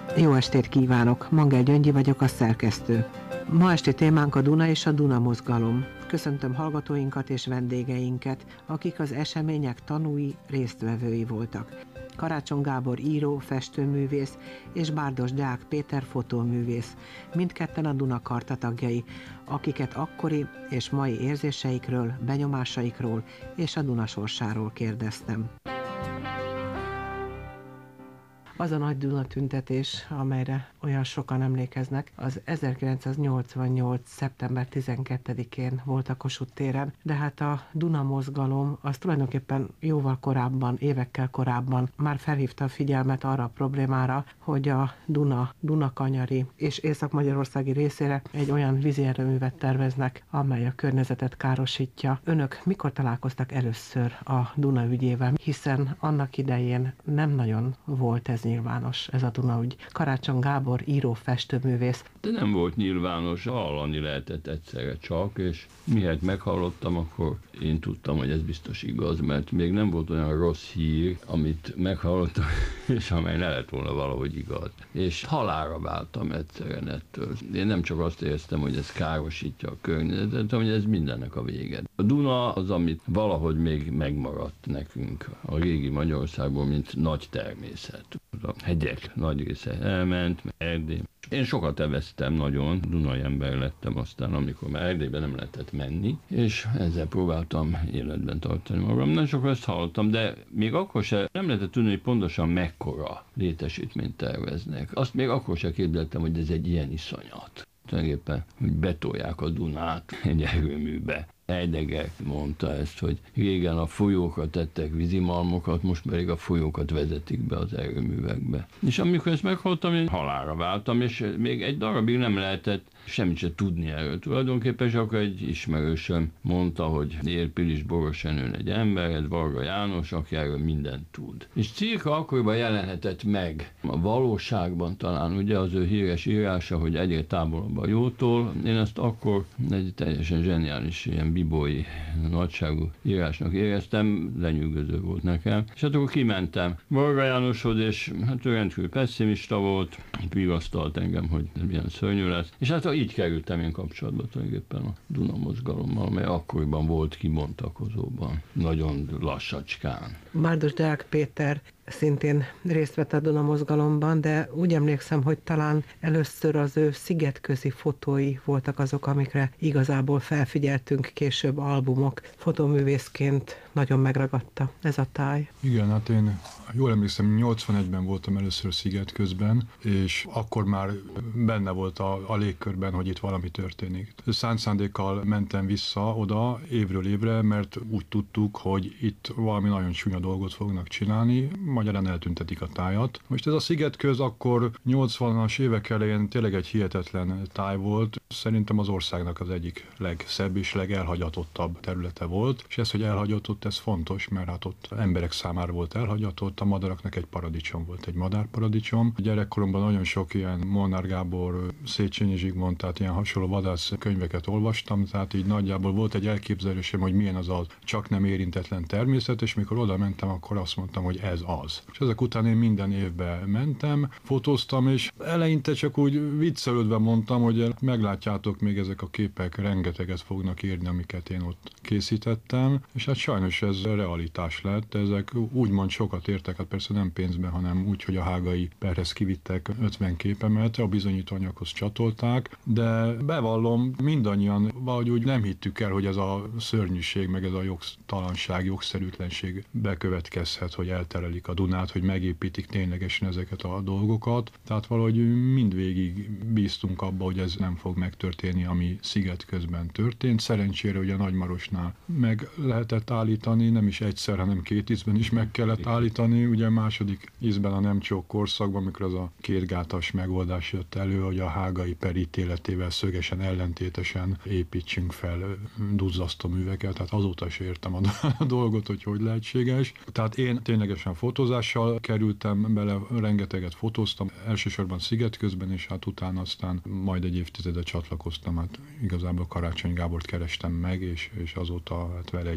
Jó estét kívánok! Mangel Gyöngyi vagyok, a szerkesztő. Ma esti témánk a Duna és a Duna mozgalom. Köszöntöm hallgatóinkat és vendégeinket, akik az események tanúi, résztvevői voltak. Karácsony Gábor író, festőművész és Bárdos Deák Péter fotóművész, mindketten a Duna Karta tagjai, akiket akkori és mai érzéseikről, benyomásaikról és a Duna sorsáról kérdeztem. Az a nagy Duna tüntetés, amelyre olyan sokan emlékeznek, az 1988. szeptember 12-én volt a Kossuth téren, de hát a Duna mozgalom az tulajdonképpen jóval korábban, évekkel korábban már felhívta a figyelmet arra a problémára, hogy a Dunakanyari és Észak-Magyarországi részére egy olyan vízierőművet terveznek, amely a környezetet károsítja. Önök mikor találkoztak először a Duna ügyével, hiszen annak idején nem nagyon volt ez nyilvános, ez a Duna ügy. Karácsony Gábor író, festőművész. De nem volt nyilvános, hallani lehetett egyszerre csak, és mihelyt meghallottam, akkor én tudtam, hogy ez biztos igaz, mert még nem volt olyan rossz hír, amit meghallottam, és amely ne lett volna valahogy igaz. És halálra váltam egyszerűen ettől. Én nem csak azt éreztem, hogy ez károsítja a környezetet, hanem hogy ez mindennek a vége. A Duna az, amit valahogy még megmaradt nekünk a régi Magyarországból, mint nagy természet. A hegyek nagy része elment, Erdély. Én sokat eveztem nagyon, dunai ember lettem aztán, amikor már Erdélyben nem lehetett menni, és ezzel próbáltam életben tartani magam. Nem sokat ezt hallottam, de még akkor sem nem lehetett tudni, hogy pontosan mekkora létesítményt terveznek. Azt még akkor sem képzeltem, hogy ez egy ilyen iszonyat. Tulajdonképpen, hogy betolják a Dunát egy erőműbe. Heidegger mondta ezt, hogy régen a folyókra tettek vízimalmokat, most pedig a folyókat vezetik be az erőművekbe. És amikor ezt meghallottam, én halálra váltam, és még egy darabig nem lehetett semmit se tudni erről. Tulajdonképpen és akkor egy ismerősöm mondta, hogy Érpilis Borosenőn egy ember, ez Varga János, aki erről mindent tud. És cirka akkoriban jelenhetett meg a valóságban talán, ugye az ő híres írása, hogy egyre távolabb a jótól. Én ezt akkor egy teljesen zseniális ilyen bibói nagyságú írásnak éreztem, lenyűgöző volt nekem. És hát akkor kimentem Varga Jánoshoz, és hát ő rendkívül pessimista volt, vigasztalt engem, hogy milyen szörnyű lesz. És hát így kerültem én kapcsolatba tulajdonképpen a Duna mozgalommal, mely akkoriban volt kibontakozóban, nagyon lassacskán. Bárdos Deák Péter szintén részt vett a Duna mozgalomban, de úgy emlékszem, hogy talán először az ő szigetközi fotói voltak azok, amikre igazából felfigyeltünk, később albumok. Fotóművészként nagyon megragadta ez a táj. Igen, hát én jól emlékszem, 81-ben voltam először Szigetközben, és akkor már benne volt a légkörben, hogy itt valami történik. Szánt szándékkal mentem vissza oda évről évre, mert úgy tudtuk, hogy itt valami nagyon csúnya dolgot fognak csinálni, magyarán eltüntetik a tájat. Most ez a Szigetköz akkor 80-as évek elején tényleg egy hihetetlen táj volt. Szerintem az országnak az egyik legszebb és legelhagyatottabb területe volt, és ez, hogy elhagyatott, ez fontos, mert hát ott emberek számára volt elhagyatott, a madaraknak egy paradicsom volt, egy madárparadicsom. Gyerekkoromban nagyon sok ilyen Molnár Gábor, Széchenyi Zsigmond, tehát ilyen hasonló vadász könyveket olvastam, tehát így nagyjából volt egy elképzelésem, hogy milyen az a csak nem érintetlen természet, és mikor oda mentem, akkor azt mondtam, hogy ez az. És ezek után én minden évben mentem, fotóztam, és eleinte csak úgy viccelődve mondtam, hogy meglátjátok, még ezek a képek rengeteget fognak írni, amiket én ott készítettem, és hát sajnos ez realitás lett, ezek úgymond sokat értek, hát persze nem pénzben, hanem úgy, hogy a hágai perhez kivittek 50 képemet, a bizonyítóanyaghoz csatolták, de bevallom, mindannyian valahogy úgy nem hittük el, hogy ez a szörnyűség, meg ez a jogtalanság, jogszerűtlenség bekövetkezhet, hogy elterelik a Dunát, hogy megépítik ténylegesen ezeket a dolgokat. Tehát valahogy mindvégig bíztunk abba, hogy ez nem fog megtörténni, ami Szigetközben történt. Szerencsére ugye Nagymarosnál meg lehetett állítani, nem is egyszer, hanem két ízben is meg kellett állítani. Ugye második ízben a Nemcsók korszakban, amikor az a kétgátas megoldás jött elő, hogy a hágai per ítéletével szögesen ellentétesen építsünk fel duzzasztó műveket. Tehát azóta is értem a dolgot, hogy lehetséges. Tehát én ténylegesen fotózással kerültem bele, rengeteget fotóztam, elsősorban Szigetközben, és hát utána aztán majd egy évtizedet csatlakoztam, hát igazából Karácsony Gábort kerestem meg, és azóta hát vele együtt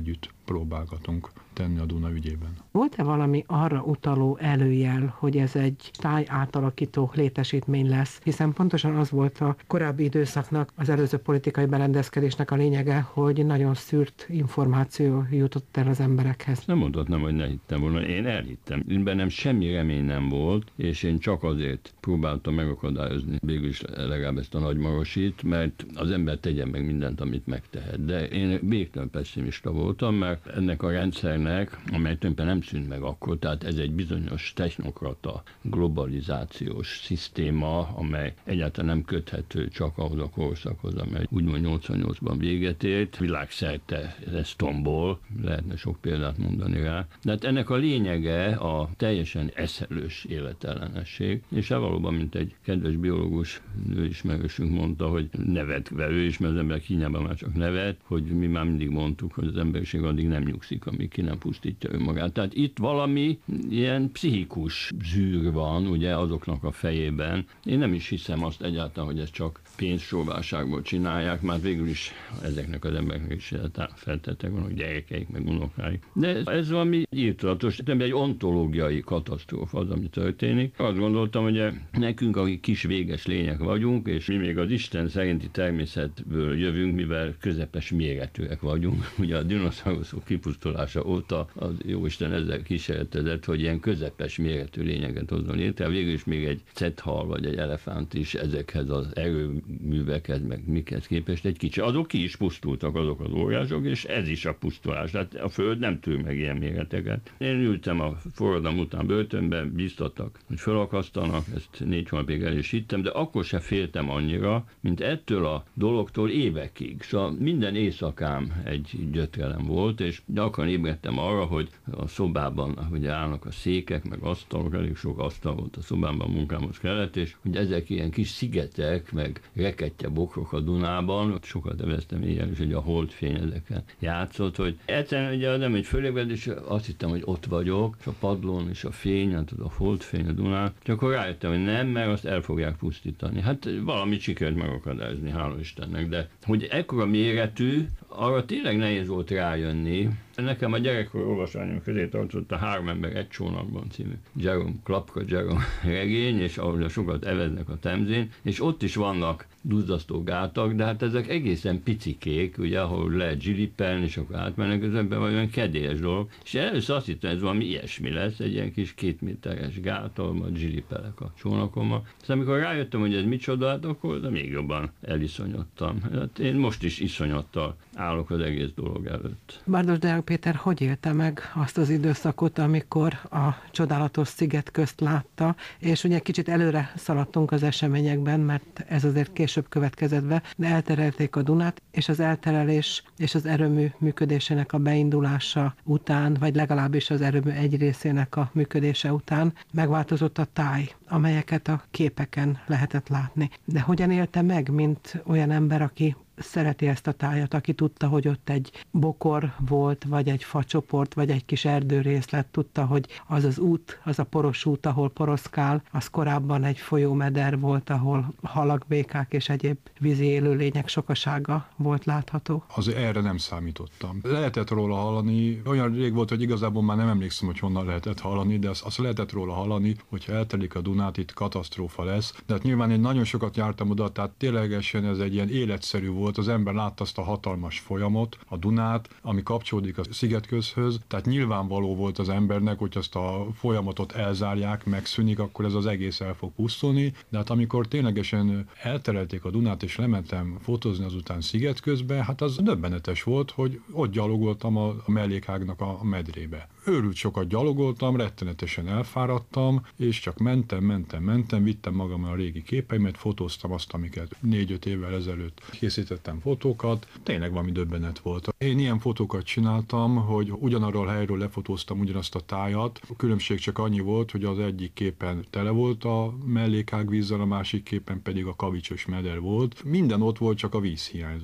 próbálgatunk tenni a Duna ügyében. Volt-e valami arra utaló előjel, hogy ez egy táj átalakító létesítmény lesz? Hiszen pontosan az volt a korábbi időszaknak, az előző politikai berendezkedésnek a lényege, hogy nagyon szűrt információ jutott el az emberekhez. Nem mondhatnám, hogy ne hittem volna. Én elhittem. Én bennem semmi remény nem volt, és én csak azért próbáltam megakadályozni végül is legalább ezt a Nagymarosit, mert az ember tegyen meg mindent, amit megtehet. De én végtelen pessimista voltam, mert ennek a rendszernek, amely tulajdonképpen nem szűnt meg akkor, tehát ez egy bizonyos technokrata globalizációs szisztéma, amely egyáltalán nem köthető csak ahhoz a korszakhoz, amely úgymond 88-ban véget ért. Világszerte ez tombol, lehetne sok példát mondani rá. De hát ennek a lényege a teljesen eszelős életellenesség, és valóban, mint egy kedves biológus nőismerősünk mondta, hogy nevetve ő is, mert az ember Kínában már csak nevet, hogy mi már mindig mondtuk, hogy az emberiség addig nem nyugszik, amíg ki nem pusztítja önmagát. Tehát itt valami ilyen pszichikus zűr van, ugye, azoknak a fejében. Én nem is hiszem azt egyáltalán, hogy ezt csak pénzsóválságból csinálják, már végül is ezeknek az embereknek is feltettek vannak gyerekeik, meg unokáik. De ez valami írtózatos, egy ontológiai katasztrófa az, ami történik. Azt gondoltam, hogy nekünk, akik kis véges lények vagyunk, és mi még az Isten szerinti természetből jövünk, mivel közepes méretűek vagyunk. Ugye a dinoszauruszok kipusztulása óta az Jóisten ezzel kísérletezett, hogy ilyen közepes méretű lényeket hozzon létre. Végül is még egy cethal vagy egy elefánt is ezekhez az erőművekhez, meg mikhez képest egy kicsi. Azok ki is pusztultak, azok az óriások, és ez is a pusztulás. Tehát a Föld nem tűr meg ilyen méreteket. Én ültem a forradalom után börtönben, biztattak, hogy felakasztanak, ezt 4 hónapig el is hittem, de akkor se féltem annyira, mint ettől a dologtól évekig. Szóval minden éjszakám egy gyötrelem volt, és gyakran ébredtem arra, hogy a szobában, ugye állnak a székek, meg asztalok, elég sok asztal volt a szobámban, munkámhoz kellett, és hogy ezek ilyen kis szigetek, meg rekettye bokrok a Dunában, ott sokat eveztem éjjel, és hogy a holdfény ezeken játszott, hogy egyszerűen ugye nem egy fölébred, és azt hittem, hogy ott vagyok, és a padlón, és a fény, hát a holdfény a Dunán, csak akkor rájöttem, hogy nem, mert azt el fogják pusztítani. Hát valamit sikerült megakadályozni, hála Istennek, de hogy ekkora méretű, arra tényleg nehéz volt rájönni. Nekem a gyerekkor olvasványom közé tartozott a 3 ember egy csónakban című Klapka Jerome regény, és ahol sokat eveznek a Temzén, és ott is vannak duzzasztó gátak, de hát ezek egészen picikék, ugye, ahol lehet zsilipelni, és akkor átmennek az ember, vagy olyan kedélyes dolog. És először azt hittem, ez valami ilyesmi lesz, egy ilyen kis 2 méteres gát, ahol majd zsilipelek a csónakommal. Szóval amikor rájöttem, hogy ez micsoda, hát akkor de még jobban eliszonyodtam. Hát én most is iszonyattal állok az egész dolog előtt. Bárdos Deák Péter hogy élte meg azt az időszakot, amikor a csodálatos Szigetközt látta, és ugye kicsit előre szaladtunk az eseményekben, mert ez azért később következett be, de elterelték a Dunát, és az elterelés és az erőmű működésének a beindulása után, vagy legalábbis az erőmű egy részének a működése után megváltozott a táj, amelyeket a képeken lehetett látni. De hogyan élte meg, mint olyan ember, aki szereti ezt a tájat, aki tudta, hogy ott egy bokor volt, vagy egy facsoport, vagy egy kis erdőrészlet, tudta, hogy az az út, az a poros út, ahol poroszkál, az korábban egy folyómeder volt, ahol halak, békák és egyéb vízi élőlények sokasága volt látható. Azért erre nem számítottam. Lehetett róla hallani, olyan rég volt, hogy igazából már nem emlékszem, hogy honnan lehetett hallani, de azt lehetett róla hallani, hogyha eltelik a Dunát, itt katasztrófa lesz. De hát nyilván én nagyon sokat jártam oda, tehát ténylegesen ez egy ilyen életszerű volt, az ember látta azt a hatalmas folyamot, a Dunát, ami kapcsolódik a Szigetközhöz, tehát nyilvánvaló volt az embernek, hogy azt a folyamatot elzárják, megszűnik, akkor ez az egész el fog pusztulni, de hát amikor ténylegesen elterelték a Dunát, és lementem fotózni azután Szigetközbe, hát az döbbenetes volt, hogy ott gyalogoltam a mellékágnak a medrébe. Őrült sokat gyalogoltam, rettenetesen elfáradtam, és csak mentem, vittem magammal a régi képeimet, fotóztam azt, amiket 4-5 évvel ezelőtt készítettem fotókat. Tényleg valami döbbenet volt. Én ilyen fotókat csináltam, hogy ugyanarról a helyről lefotóztam ugyanazt a tájat. A különbség csak annyi volt, hogy az egyik képen tele volt a mellékág vízzel, a másik képen pedig a kavicsos meder volt. Minden ott volt, csak a víz hiányzott.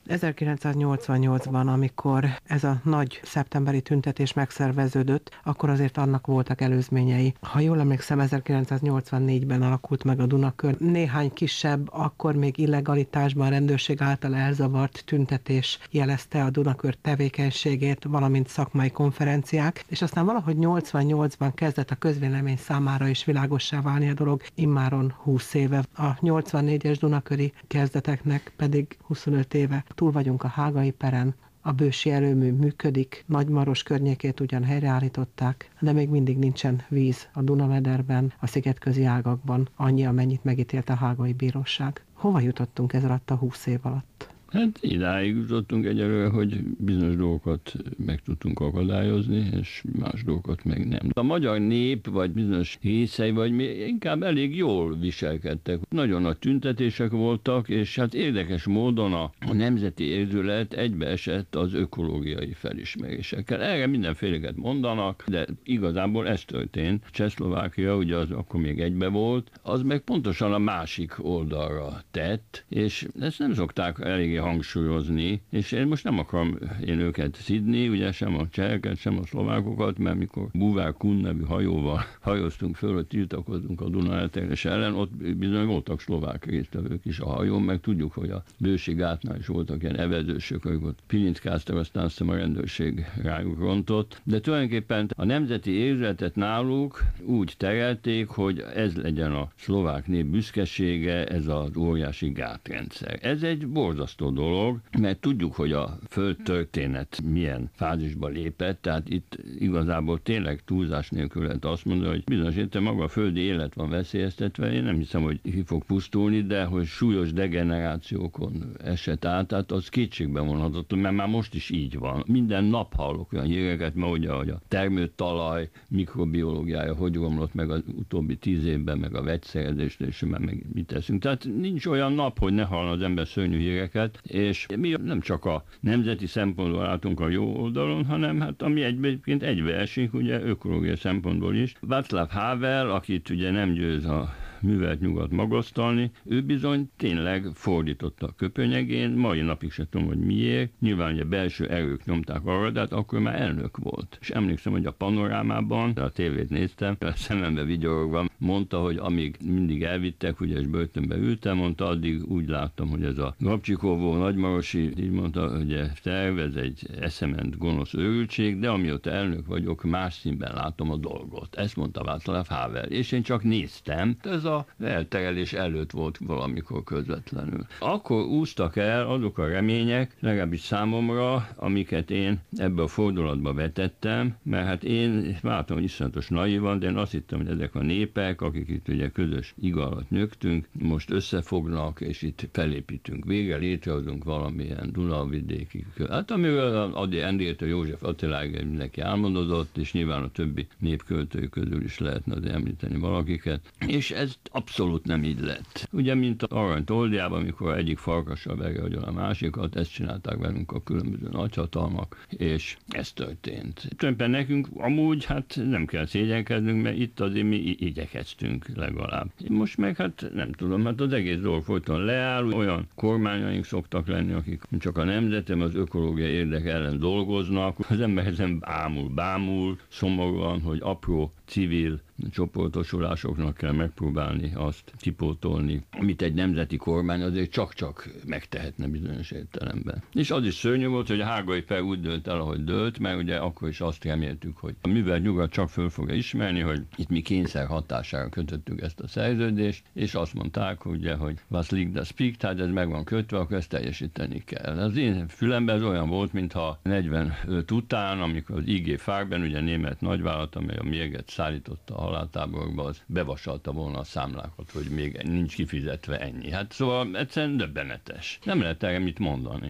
1988-ban, amikor ez a nagy szeptemberi tüntetés megszerveződött, akkor azért annak voltak előzményei. Ha jól emlékszem, 1984-ben alakult meg a Dunakör. Néhány kisebb, akkor még illegalitásban rendőrség által elzavart tüntetés jelezte a Dunakör tevékenységét, valamint szakmai konferenciák, és aztán valahogy 88-ban kezdett a közvélemény számára is világossá válni a dolog, immáron 20 éve. A 84-es Dunaköri kezdeteknek pedig 25 éve. Túl vagyunk a Hágai peren, a bősi erőmű működik, Nagymaros környékét ugyan helyreállították, de még mindig nincsen víz a Dunamederben, a szigetközi ágakban, annyi, amennyit megítélt a Hágai Bíróság. Hova jutottunk ez alatt a 20 év alatt? Hát idáig jutottunk egyelőre, hogy bizonyos dolgokat meg tudtunk akadályozni, és más dolgokat meg nem. A magyar nép, vagy bizonyos részei, vagy inkább elég jól viselkedtek. Nagyon nagy tüntetések voltak, és hát érdekes módon a nemzeti érzület egybeesett az ökológiai felismerésekkel. Erre mindenféleket mondanak, de igazából ez történt. Csehszlovákia, ugye az akkor még egybe volt, az meg pontosan a másik oldalra tett, és ezt nem szokták elég hangsúlyozni, és én most nem akarom őket szidni, ugye sem a cseheket, sem a szlovákokat, mert mikor Buvár Kun nevű hajóval hajóztunk föl, hogy tiltakoztunk a Duna elterjedés ellen, ott bizony voltak szlovák résztvevők is a hajón, meg tudjuk, hogy a Bősi gátnál is voltak ilyen evezősök, akik ott pilinckáztak, aztán azt hiszem a rendőrség rájuk rontott, de tulajdonképpen a nemzeti érzületet náluk úgy terelték, hogy ez legyen a szlovák nép büszkesége, ez az óriási gátrendszer. Ez egy borzasztó dolog, mert tudjuk, hogy a földtörténet milyen fázisba lépett, tehát itt igazából tényleg túlzás nélkül lehet azt mondani, hogy bizonyos értelemben maga a földi élet van veszélyeztetve, én nem hiszem, hogy ki fog pusztulni, de hogy súlyos degenerációkon esett át, tehát az kétségbe vonhatott, mert már most is így van. Minden nap hallok olyan híreket, mert ugye, hogy a termőtalaj mikrobiológiája hogy romlott meg az utóbbi 10 évben, meg a vegyszerezést, és meg mit teszünk. Tehát nincs olyan nap, hogy ne hallna az ember szörnyű híreket, és mi nem csak a nemzeti szempontból látunk a jó oldalon, hanem hát ami egyébként egybeesik, ugye ökológiai szempontból is. Václav Havel, akit ugye nem győz a művelt nyugat magasztalni, ő bizony tényleg fordította a köpönyegén, mai napig se tudom, hogy miért. Nyilván ugye belső erők nyomták arra, de hát akkor már elnök volt. És emlékszem, hogy a Panorámában, a tévét néztem, a szemembe vigyorogva, mondta, hogy amíg mindig elvittek, ugye, és börtönbe ültem, mondta, addig úgy láttam, hogy ez a Grabcsikovó, Nagymarosi, így mondta, hogy terv, ez egy eszement gonosz őrültség, de amióta elnök vagyok, más színben látom a dolgot. Ezt mondta Václav Havel, és én csak néztem, ez a elterelés előtt volt valamikor közvetlenül. Akkor úsztak el azok a remények, legalábbis számomra, amiket én ebbe a fordulatba vetettem, mert hát én látom, hogy iszonyatos naivan, de én azt hittem, hogy ezek a népek, akik itt ugye közös iga alatt nyögtünk, most összefognak, és itt felépítünk. Végre létrehozunk valamilyen Dunavidéki. Hát amiről Adi Endértől József Attiláig mindenki álmodozott, és nyilván a többi népköltői közül is lehetne az említeni valakiket. És ez abszolút nem így lett. Ugye, mint az Arany Toldiában, amikor egyik farkassal verje a másikat, ezt csinálták velünk a különböző nagyhatalmak, és ez történt. Tulajdonképpen nekünk amúgy hát nem kell szégyenkeznünk, mert itt azért mi igyekeztünk legalább. Most meg hát nem tudom, hát az egész dolog folyton leáll, olyan kormányaink szoktak lenni, akik csak a nemzetem, az ökológiai érdek ellen dolgoznak, az ember ezen bámul, szomorúan, hogy apró civil csoportosulásoknak kell megpróbálni azt kipótolni, amit egy nemzeti kormány azért csak-csak megtehetne bizonyos értelemben. És az is szörnyű volt, hogy a Hágai per úgy dőlt el, ahogy dőlt, mert ugye akkor is azt reméltük, hogy a művel nyugat csak föl fogja ismerni, hogy itt mi kényszer hatására kötöttük ezt a szerződést, és azt mondták, ugye, hogy was liegt das speak, tehát ez meg van kötve, akkor ezt teljesíteni kell. Az én fülemben ez olyan volt, mintha 45 után, amikor az IG Farben, ugye német nagyvállalat, amely a mérget szállította a haláltáborokba, az bevasalta volna a számlákat, hogy még nincs kifizetve ennyi. Hát szóval egyszerűen döbbenetes. Nem lehet erre mit mondani.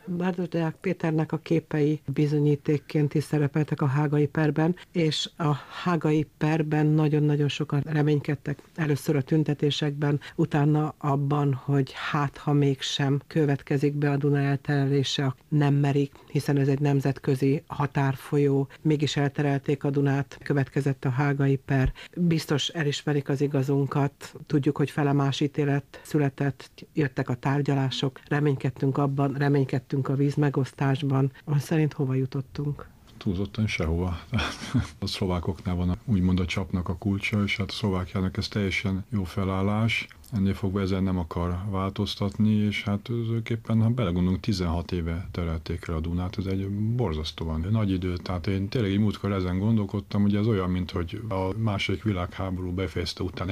Bárdos Deák Péternek a képei bizonyítékként is szerepeltek a hágai perben, és a hágai perben nagyon-nagyon sokan reménykedtek. Először a tüntetésekben, utána abban, hogy hát ha mégsem következik be a Duna elterelése, nem merik, hiszen ez egy nemzetközi határfolyó, mégis elterelték a Dunát, következett a hágai per. Biztos elismerik az igazunkat, tudjuk, hogy felemás ítélet született, jöttek a tárgyalások, reménykedtünk abban, reménykedtünk a vízmegosztásban, azt szerint hova jutottunk? Túlzottan sehova. A szlovákoknál van úgymond a csapnak a kulcsa, és hát a Szlovákiának ez teljesen jó felállás. Ennél fogva ezen nem akar változtatni, és hát tulajdonképpen, ha belegondolunk, 16 éve terelték el a Dunát, ez egy borzasztóan nagy idő. Tehát én tényleg így múltkor ezen gondolkodtam, hogy ez olyan, mint hogy a második világháború befejezte után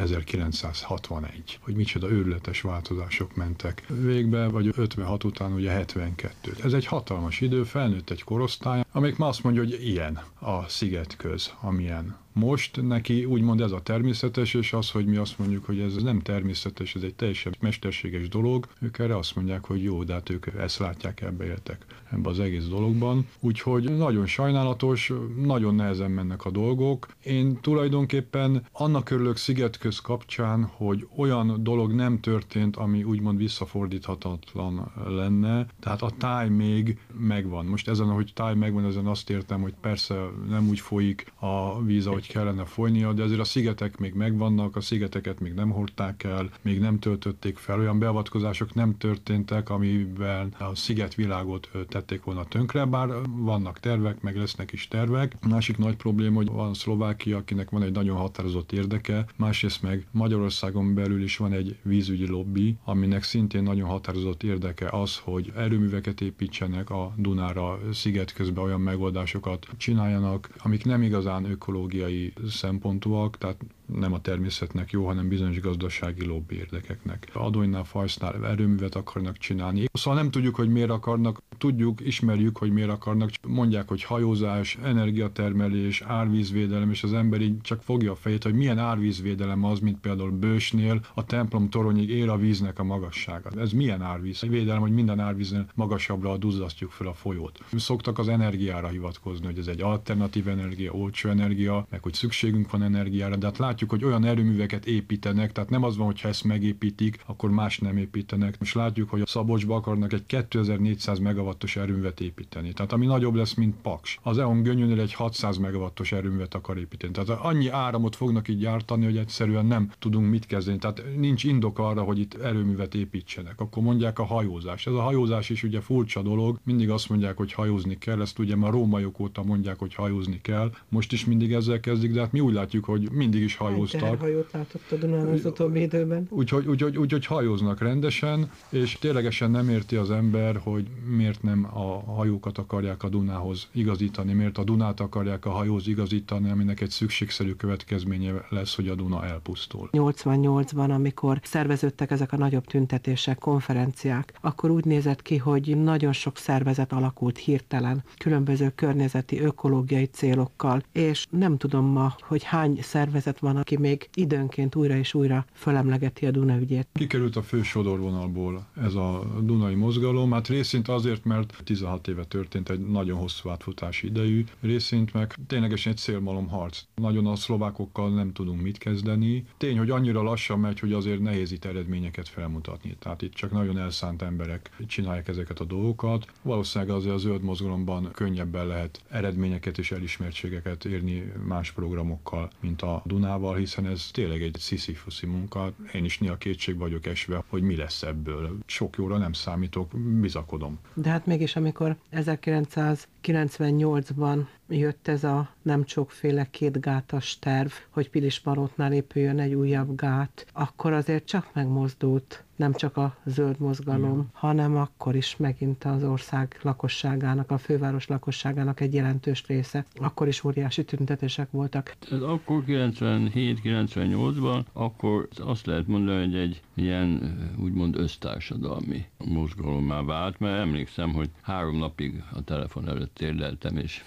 1961, hogy micsoda őrületes változások mentek végbe, vagy 56 után ugye 72. Ez egy hatalmas idő, felnőtt egy korosztály, amelyik már azt mondja, hogy ilyen a szigetköz, amilyen. Most neki úgymond ez a természetes, és az, hogy mi azt mondjuk, hogy ez nem természetes, ez egy teljesen mesterséges dolog, ők erre azt mondják, hogy jó, de hát ők ezt látják, ebbe éltek ebbe az egész dologban. Úgyhogy nagyon sajnálatos, nagyon nehezen mennek a dolgok. Én tulajdonképpen annak örülök Szigetköz kapcsán, hogy olyan dolog nem történt, ami úgymond visszafordíthatatlan lenne, tehát a táj még megvan. Most ezen, hogy táj megvan, ezen azt értem, hogy persze nem úgy folyik a víz, ahogy kellene folynia, de azért a szigetek még megvannak, a szigeteket még nem hordták el, még nem töltötték fel, olyan beavatkozások nem történtek, amivel a szigetvilágot tették volna tönkre, bár vannak tervek, meg lesznek is tervek. A másik nagy probléma, hogy van Szlovákia, akinek van egy nagyon határozott érdeke, másrészt meg Magyarországon belül is van egy vízügyi lobby, aminek szintén nagyon határozott érdeke az, hogy erőműveket építsenek a Dunára, szigetközben olyan megoldásokat csináljanak, amik nem igazán ökológiai szempontúak, tehát nem a természetnek jó, hanem bizonyos gazdasági lobby érdekeknek. Adonynál, Fajsznál erőművet akarnak csinálni. Szóval nem tudjuk, hogy miért akarnak, tudjuk, ismerjük, hogy miért akarnak, mondják, hogy hajózás, energiatermelés, árvízvédelem, és az ember így csak fogja a fejét, hogy milyen árvízvédelem az, mint például Bősnél a templom toronyig ér a víznek a magassága. Ez milyen árvízvédelem, hogy minden árvíznél magasabbra duzzasztjuk fel a folyót. Szoktak az energiára hivatkozni, hogy ez egy alternatív energia, olcsó energia, meg hogy szükségünk van energiára, de hát látjuk, hogy olyan erőműveket építenek, tehát nem az van, hogy ha ezt megépítik, akkor más nem építenek. Most látjuk, hogy a Szabolcsba akarnak egy 2400 megawattos erőművet építeni. Tehát ami nagyobb lesz, mint Paks. Az EON Gönyönél egy 600 megawattos erőművet akar építeni. Tehát annyi áramot fognak így gyártani, hogy egyszerűen nem tudunk mit kezdeni. Tehát nincs indok arra, hogy itt erőművet építsenek. Akkor mondják a hajózás. Ez a hajózás is ugye furcsa dolog. Mindig azt mondják, hogy hajózni kell, ezt ugye már rómaiak óta mondják, hogy hajózni kell. Most is mindig ezzel kezdik, de hát mi úgy látjuk, hogy mindig is hajóztak. Teherhajót látott a Dunán az utóbbi időben. Úgyhogy hajóznak rendesen, és ténylegesen nem érti az ember, hogy miért nem a hajókat akarják a Dunához igazítani, miért a Dunát akarják a hajóhoz igazítani, aminek egy szükségszerű következménye lesz, hogy a Duna elpusztul. 88-ban, amikor szerveződtek ezek a nagyobb tüntetések, konferenciák, akkor úgy nézett ki, hogy nagyon sok szervezet alakult hirtelen, különböző környezeti, ökológiai célokkal, és nem tudom ma, hogy hány szervezet van, aki még időnként újra és újra fölemlegeti a Duna ügyét. Kikerült a fő sodorvonalból ez a dunai mozgalom, hát részint azért, mert 16 éve történt egy nagyon hosszú átfutási idejű, részint meg ténylegesen egy szélmalomharc. Nagyon a szlovákokkal nem tudunk mit kezdeni. Tény, hogy annyira lassan megy, hogy azért nehéz itt eredményeket felmutatni. Tehát itt csak nagyon elszánt emberek csinálják ezeket a dolgokat. Valószínűleg azért a zöld mozgalomban könnyebben lehet eredményeket és elismertségeket érni más programokkal, mint a Dunával, hiszen ez tényleg egy sziszifuszi munka. Én is néha kétség vagyok esve, hogy mi lesz ebből. Sok jóra nem számítok, bizakodom. De hát mégis, amikor 1998-ban jött ez a nem sokféle kétgátas terv, hogy Pilismarótnál épüljön egy újabb gát, akkor azért csak megmozdult nem csak a zöld mozgalom, hanem akkor is megint az ország lakosságának, a főváros lakosságának egy jelentős része. Akkor is óriási tüntetések voltak. Ez akkor 97-98-ban, akkor azt lehet mondani, hogy egy ilyen úgymond össztársadalmi mozgalommá vált, mert emlékszem, hogy 3 napig a telefon előtt érleltem, és felhívtam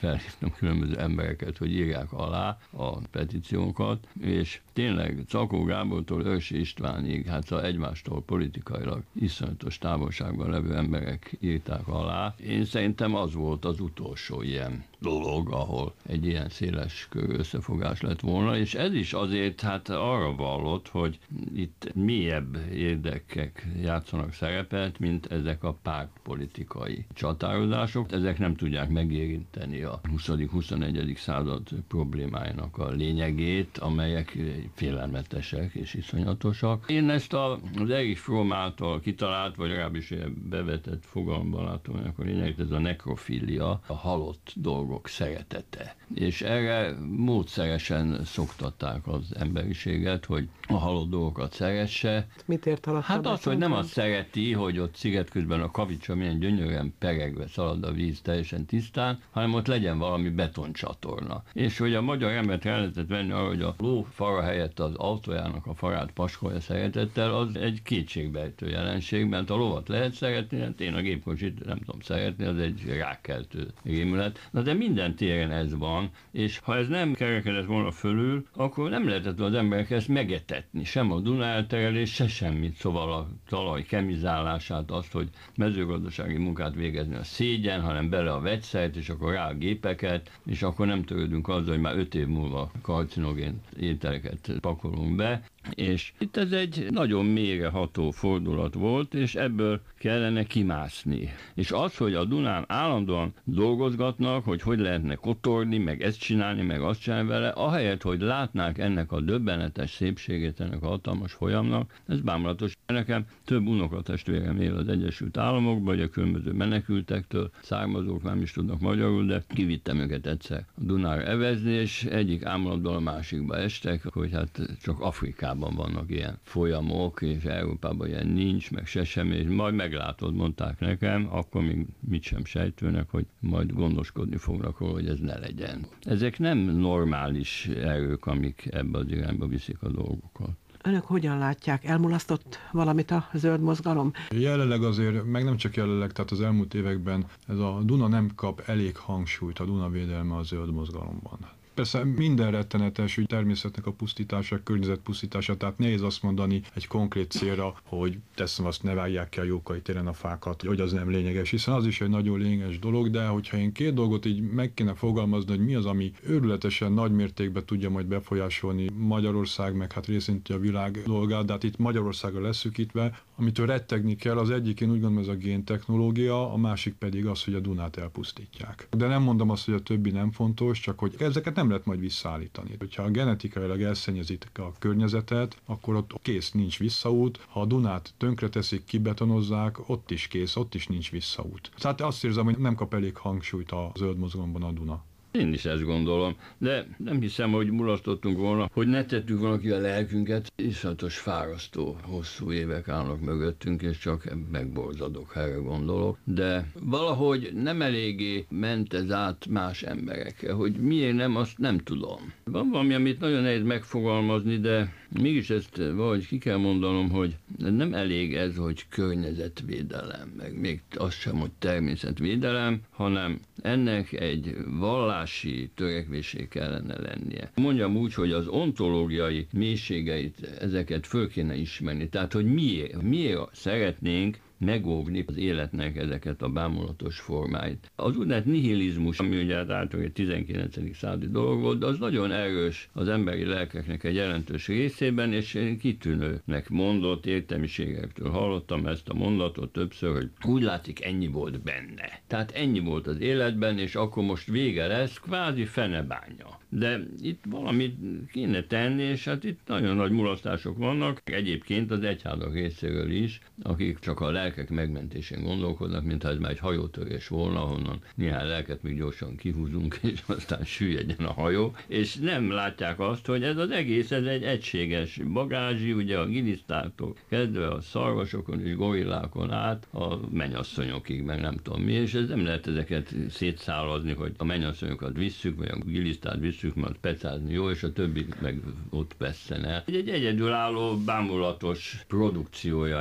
kértem különböző embereket, hogy írják alá a petíciókat, és tényleg Czakó Gábortól Őrsi Istvánig, hát egymástól politikailag iszonyatos távolságban levő emberek írták alá. Én szerintem az volt az utolsó ilyen dolog, ahol egy ilyen széles körű összefogás lett volna, és ez is azért hát arra vallott, hogy itt mélyebb érdekek játszanak szerepet, mint ezek a pártpolitikai csatározások. Ezek nem tudják megérinteni a 20.-21. század problémáinak a lényegét, amelyek félelmetesek és iszonyatosak. Én ezt az Erich Fromm által kitalált, vagy legalábbis bevetett fogalomban látom ennek a lényeget, ez a nekrofilia, a halott dolgok szeretete. És erre módszeresen szoktatták az emberiséget, hogy a halott dolgokat szeresse. Mit ért alatt? Hát az, hogy nem azt szereti, hogy ott sziget közben a kavicsa milyen gyönyörűen peregve szalad a víz teljesen tisztán, hanem ott legyen valami betoncsatorna. És hogy a magyar embert el lehetett venni arra, hogy a ló fara helyett az autójának a farát paskolja szeretettel, az egy kétségbejtő jelenség, mert a lovat lehet szeretni, hát én a gépkocsit nem tudom szeretni, az egy rákkeltő rémület. Na de minden téren ez van, és ha ez nem kerekedett volna fölül, akkor nem lehetett az emberek ezt megetetni, sem a Duna elterelés, se semmit, szóval a talaj kemizálását, azt, hogy mezőgazdasági munkát végezni a szégyen, hanem bele a vegyszert, és akkor rá a gépeket, és akkor nem törődünk azzal, hogy már 5 év múlva karcinogén ételeket pakolunk be, és itt ez egy nagyon mélyreható fordulat volt, és ebből kellene kimászni. És az, hogy a Dunán állandóan dolgozgatnak, hogy lehetne kotorni, meg ezt csinálni, meg azt csinálni vele, ahelyett, hogy látnák ennek a döbbenetes szépségét, ennek a hatalmas folyamnak, ez bámulatos. Nekem több unokatestvérem él az Egyesült Államokban, vagy a különböző menekültektől származók, nem is tudnak magyarul, de kivittem őket egyszer a Dunára evezni, és egyik ámulatból a másikba estek, hogy hát csak Afrikában vannak ilyen folyamok, és Európában ilyen nincs, meg se semmi, és majd meglátod, mondták nekem, akkor még mit sem sejtőnek, hogy majd gondoskodni fognak róla, hogy ez ne legyen. Ezek nem normális erők, amik ebbe az irányba viszik a dolgokat. Önök hogyan látják? Elmulasztott valamit a zöld mozgalom? Jelenleg azért, meg nem csak jelenleg, tehát az elmúlt években ez a Duna nem kap elég hangsúlyt, a Duna védelme a zöld mozgalomban. Persze minden rettenetes, hogy természetnek a pusztítása, környezet pusztítása, tehát nehéz azt mondani egy konkrét célra, hogy teszem azt, ne vágják ki a Jókai téren a fákat, hogy az nem lényeges, hiszen az is egy nagyon lényeges dolog, de hogyha én két dolgot így meg kéne fogalmazni, hogy mi az, ami őrületesen nagy mértékben tudja majd befolyásolni Magyarország, meg hát részint a világ dolgát, de hát itt Magyarországra leszűkítve, amitől rettegni kell, az egyik, én úgy gondolom, ez a géntechnológia, a másik pedig az, hogy a Dunát elpusztítják. De nem mondom azt, hogy a többi nem fontos, csak hogy ezeket nem lehet majd visszaállítani. Hogyha genetikailag elszennyezik a környezetet, akkor ott kész, nincs visszaút. Ha a Dunát tönkreteszik, kibetonozzák, ott is kész, ott is nincs visszaút. Tehát azt érzem, hogy nem kap elég hangsúlyt a zöld mozgalomban a Duna. Én is ezt gondolom, de nem hiszem, hogy mulasztottunk volna, hogy ne tettük volna ki a lelkünket. Iszonyatos fárasztó, hosszú évek állnak mögöttünk, és csak megborzadok, ha erre gondolok. De valahogy nem eléggé ment ez át más emberekre, hogy miért nem, azt nem tudom. Van valami, amit nagyon nehéz megfogalmazni, de mégis ezt valahogy ki kell mondanom, hogy nem elég ez, hogy környezetvédelem, meg még az sem, hogy természetvédelem, hanem ennek egy vallási törekvésé kellene lennie. Mondjam úgy, hogy az ontológiai mélységeit, ezeket föl kéne ismerni. Tehát, hogy miért szeretnénk megóvni az életnek ezeket a bámulatos formáit. Az úgynevezett nihilizmus, ami ugye általában egy 19. századi dolog volt, de az nagyon erős az emberi lelkeknek egy jelentős részében, és én kitűnőnek mondott értelmiségektől hallottam ezt a mondatot többször, hogy úgy látszik, ennyi volt benne. Tehát ennyi volt az életben, és akkor most vége lesz, kvázi fenebánya. De itt valamit kéne tenni, és hát itt nagyon nagy mulasztások vannak. Egyébként az egyházak részéről is, akik csak a lelkek megmentésén gondolkodnak, mintha ez már egy hajótörés volna, ahonnan néhány lelket még gyorsan kihúzunk, és aztán süllyedjen a hajó, és nem látják azt, hogy ez az egész, ez egy egységes bagázsi, ugye a gilisztától kezdve a szarvasokon és gorillákon át a mennyasszonyokig, meg nem tudom mi, és ez nem lehet ezeket szétszállazni, hogy a mennyasszonyokat visszük, vagy a gilisztát visszük, mert pecázni jó, és a többi meg ott vesszen el. Egy egyedülálló, bámulatos produkciója ez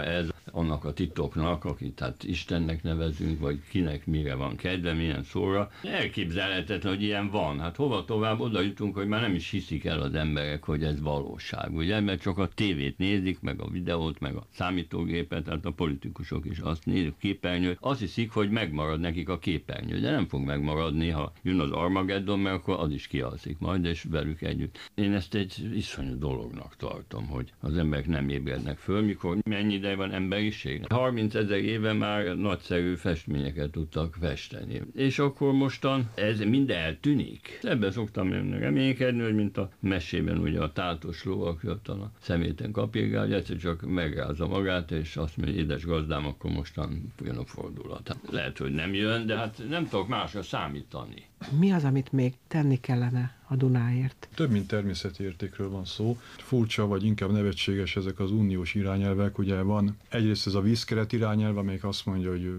annak a titoknak, akit tehát Istennek nevezünk, vagy kinek mire van kedve, milyen szóra. Elképzelhetetlen, hogy ilyen van. Hát hova tovább oda jutunk, hogy már nem is hiszik el az emberek, hogy ez valóság. Ugye, mert csak a tévét nézik, meg a videót, meg a számítógépet, tehát a politikusok is azt nézik, képernyőt. Azt hiszik, hogy megmarad nekik a képernyő, de nem fog megmaradni, ha jön az Armageddon, mert akkor az is kialszik majd, és velük együtt. Én ezt egy iszonyú dolognak tartom, hogy az emberek nem ébrednek föl, mikor mennyi ideje van emberiség. 30 000 éve már nagyszerű festményeket tudtak festeni. És akkor mostan ez mind eltűnik. Ebben szoktam reménykedni, hogy mint a mesében ugye a tátos ló, aki ott a szeméten kapirgál, hogy egyszer csak megrázza magát, és azt mondja, hogy édes gazdám, akkor mostan jön a fordulat. Hát lehet, hogy nem jön, de hát nem tudok másra számítani. Mi az, amit még tenni kellene a Dunáért? Több mint természeti értékről van szó. Furcsa, vagy inkább nevetséges ezek az uniós irányelvek. Ugye van egyrészt ez a vízkeret irányelv, amelyik azt mondja, hogy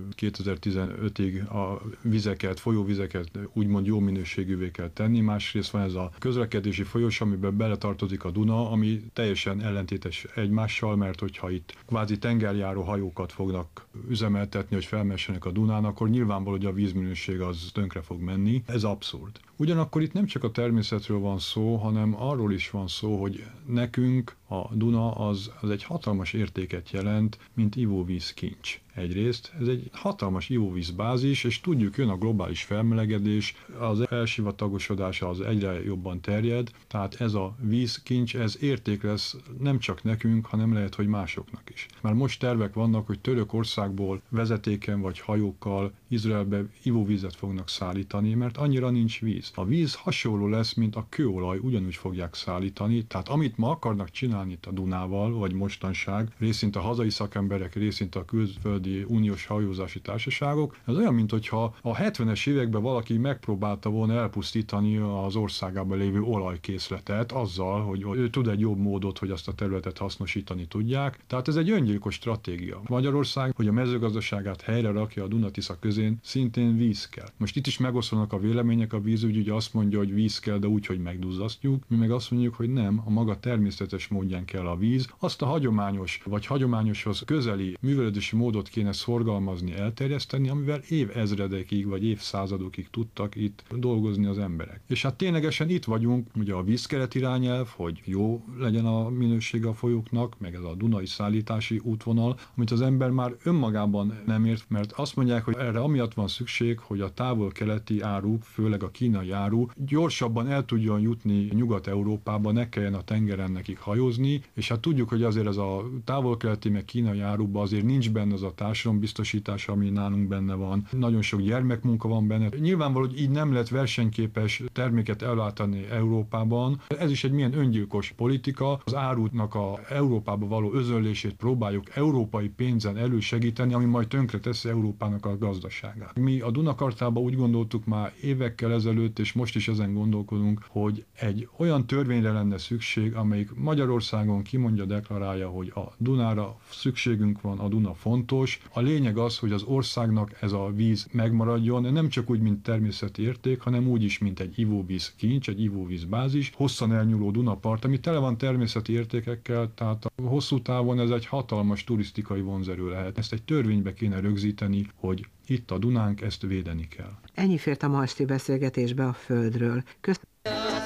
2015-ig a vizeket, folyóvizeket úgymond jó minőségűvé kell tenni. Másrészt van ez a közlekedési folyós, amiben beletartozik a Duna, ami teljesen ellentétes egymással, mert hogyha itt kvázi tengerjáró hajókat fognak üzemeltetni, hogy felmessenek a Dunán, akkor nyilvánvaló, hogy a vízminőség az tönkre fog menni. Ez abszurd. Ugyanakkor itt nem csak a természetről van szó, hanem arról is van szó, hogy nekünk a Duna az egy hatalmas értéket jelent, mint ivóvízkincs. Egyrészt ez egy hatalmas ivóvízbázis, és tudjuk, jön a globális felmelegedés, az elsivatagosodás az egyre jobban terjed, tehát ez a vízkincs, ez érték lesz nem csak nekünk, hanem lehet, hogy másoknak is. Már most tervek vannak, hogy Törökországból vezetéken vagy hajókkal Izraelbe ivóvízet fognak szállítani, mert annyira nincs víz. A víz hasonló lesz, mint a kőolaj, ugyanúgy fogják szállítani, tehát amit ma akarnak csinálni itt a Dunával, vagy mostanság, részint a hazai szakemberek, részint a külföldi uniós hajózási társaságok, ez olyan, mintha a 70-es években valaki megpróbálta volna elpusztítani az országában lévő olajkészletet azzal, hogy ő tud egy jobb módot, hogy azt a területet hasznosítani tudják. Tehát ez egy öngyilkos stratégia. Magyarország, hogy a mezőgazdaságát helyre rakja a Duna-Tisza közén, szintén víz kell. Most itt is megoszlanak a vélemények, a vízügy ugye azt mondja, hogy víz kell, de úgy, hogy megduzzasztjuk. Mi meg azt mondjuk, hogy nem, a maga természetes módján kell a víz. Azt a hagyományos, vagy hagyományoshoz közeli művelődési módot kéne szorgalmazni, elterjeszteni, amivel évezredekig vagy évszázadokig tudtak itt dolgozni az emberek. És hát ténylegesen itt vagyunk, ugye a vízkeret irányelv, hogy jó legyen a minősége a folyóknak, meg ez a dunai szállítási útvonal, amit az ember már önmagában nem ért, mert azt mondják, hogy erre amiatt van szükség, hogy a távol-keleti áruk, főleg a kínai áru gyorsabban el tudjon jutni Nyugat-Európába, ne kelljen a tengeren nekik hajózni, és hát tudjuk, hogy azért ez a távol-keleti meg kínai áruban azért nincs benne az a társadalombiztosítás, ami nálunk benne van. Nagyon sok gyermekmunka van benne. Nyilvánvaló, hogy így nem lehet versenyképes terméket ellátani Európában. Ez is egy milyen öngyilkos politika. Az árutnak a Európába való özönlését próbáljuk európai pénzen elősegíteni, ami majd tönkre teszi Európának a gazdaságát. Mi a Dunakartában úgy gondoltuk már évekkel ezelőtt, és most is ezen gondolkodunk, hogy egy olyan törvényre lenne szükség, amelyik Magyarországon kimondja, deklarálja, hogy a Dunára szükségünk van, a Duna fontos. A lényeg az, hogy az országnak ez a víz megmaradjon, nem csak úgy, mint természeti érték, hanem úgy is, mint egy ivóvíz kincs, egy ivóvíz bázis, hosszan elnyúló Dunapart, ami tele van természeti értékekkel, tehát a hosszú távon ez egy hatalmas turisztikai vonzerő lehet. Ezt egy törvénybe kéne rögzíteni, hogy itt a Dunánk, ezt védeni kell. Ennyi fért a ma esti beszélgetésbe a Földről. Köszönöm.